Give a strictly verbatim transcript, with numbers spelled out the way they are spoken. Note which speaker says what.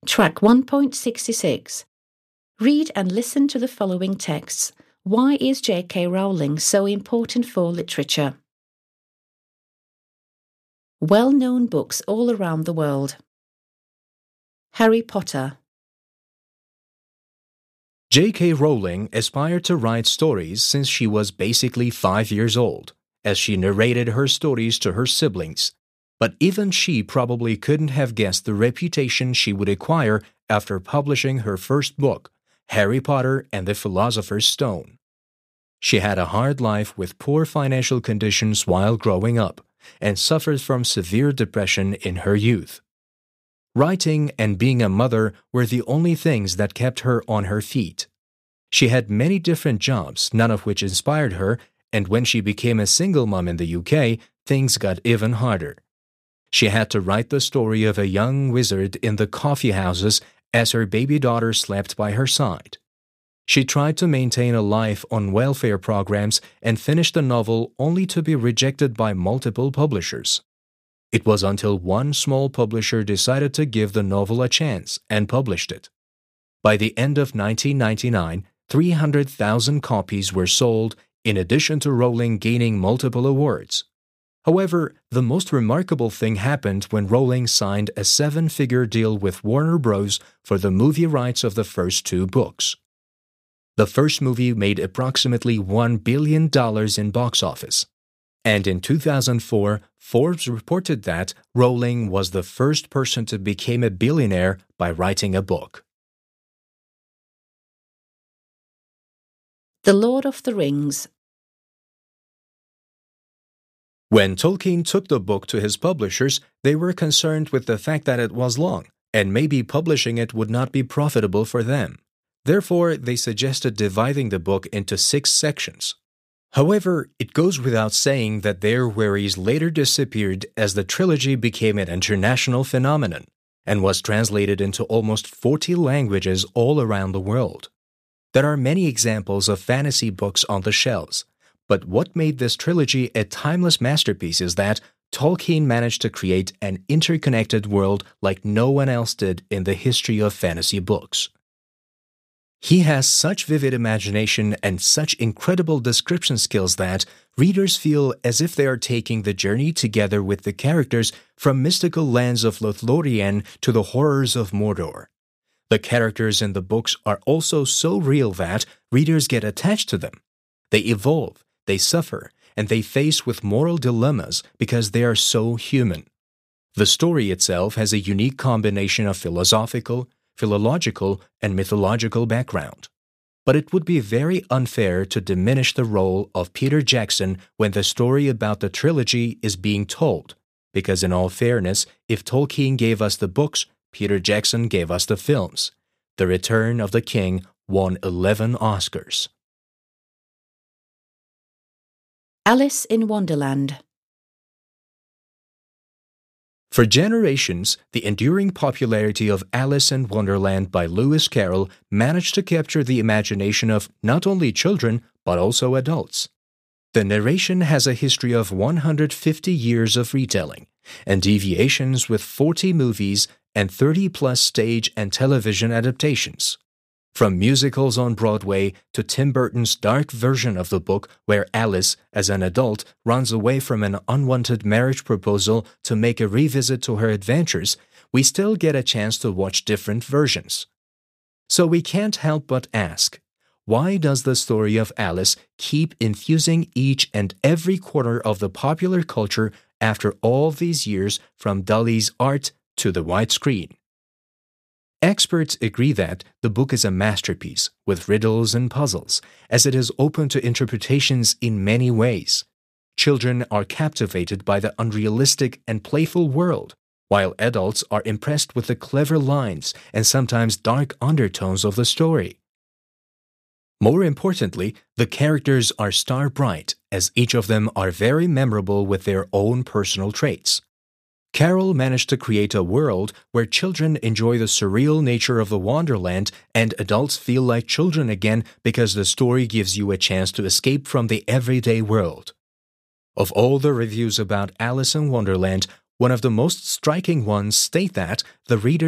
Speaker 1: Track one point six six. Read and listen to the following texts. Why is J K Rowling so important for literature? Well-known books all around the world. Harry Potter.
Speaker 2: J K Rowling aspired to write stories since she was basically five years old, as she narrated her stories to her siblings. But even she probably couldn't have guessed the reputation she would acquire after publishing her first book, Harry Potter and the Philosopher's Stone. She had a hard life with poor financial conditions while growing up, and suffered from severe depression in her youth. Writing and being a mother were the only things that kept her on her feet. She had many different jobs, none of which inspired her, and when she became a single mom in the U K, things got even harder. She had to write the story of a young wizard in the coffee houses as her baby daughter slept by her side. She tried to maintain a life on welfare programs and finished the novel only to be rejected by multiple publishers. It was until one small publisher decided to give the novel a chance and published it. By the end of nineteen ninety-nine, three hundred thousand copies were sold, in addition to Rowling gaining multiple awards. However, the most remarkable thing happened when Rowling signed a seven-figure deal with Warner Bros. For the movie rights of the first two books. The first movie made approximately one billion dollars in box office. And in two thousand four, Forbes reported that Rowling was the first person to become a billionaire by writing a book.
Speaker 1: The Lord of the Rings.
Speaker 2: When Tolkien took the book to his publishers, they were concerned with the fact that it was long, and maybe publishing it would not be profitable for them. Therefore, they suggested dividing the book into six sections. However, it goes without saying that their worries later disappeared as the trilogy became an international phenomenon and was translated into almost forty languages all around the world. There are many examples of fantasy books on the shelves, but what made this trilogy a timeless masterpiece is that Tolkien managed to create an interconnected world like no one else did in the history of fantasy books. He has such vivid imagination and such incredible description skills that readers feel as if they are taking the journey together with the characters from mystical lands of Lothlorien to the horrors of Mordor. The characters in the books are also so real that readers get attached to them. They evolve, they suffer, and they face with moral dilemmas because they are so human. The story itself has a unique combination of philosophical, philological, and mythological background. But it would be very unfair to diminish the role of Peter Jackson when the story about the trilogy is being told, because in all fairness, if Tolkien gave us the books, Peter Jackson gave us the films. The Return of the King won eleven Oscars.
Speaker 1: Alice in Wonderland.
Speaker 2: For generations, the enduring popularity of Alice in Wonderland by Lewis Carroll managed to capture the imagination of not only children, but also adults. The narration has a history of one hundred fifty years of retelling, and deviations with forty movies and thirty plus stage and television adaptations. From musicals on Broadway to Tim Burton's dark version of the book where Alice, as an adult, runs away from an unwanted marriage proposal to make a revisit to her adventures, we still get a chance to watch different versions. So we can't help but ask, why does the story of Alice keep infusing each and every corner of the popular culture after all these years from Dali's art to the widescreen? Experts agree that the book is a masterpiece with riddles and puzzles, as it is open to interpretations in many ways. Children are captivated by the unrealistic and playful world, while adults are impressed with the clever lines and sometimes dark undertones of the story. More importantly, the characters are star-bright, as each of them are very memorable with their own personal traits. Carroll managed to create a world where children enjoy the surreal nature of the Wonderland and adults feel like children again because the story gives you a chance to escape from the everyday world. Of all the reviews about Alice in Wonderland, one of the most striking ones state that the reader